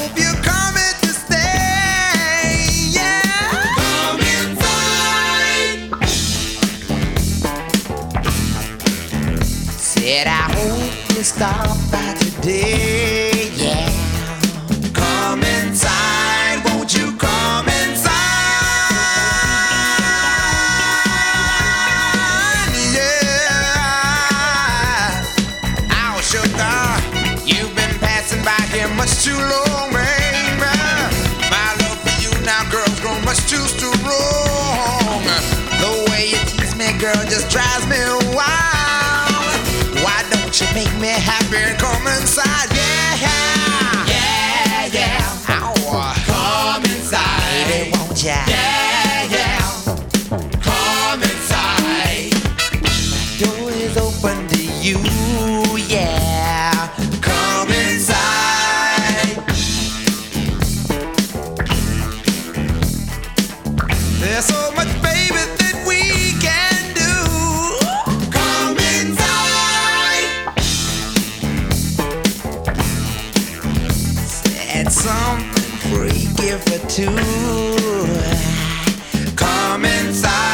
hope you're coming to stay. Yeah. Come inside. Said I hope you stop by today. Yeah. Come inside. Won't you come inside? You've been passing by here much too long, baby. My love for you now, girl's grown much too strong. The way you tease me, girl, just drives me wild. Why don't you make me happy and come inside? Yeah, yeah, yeah. Ow. Come inside, baby, won't ya? Yeah, yeah. Come inside. Door is open to you. Yeah, come inside. There's so much, baby, that we can do. Come inside. Said something freaky for two. Come inside.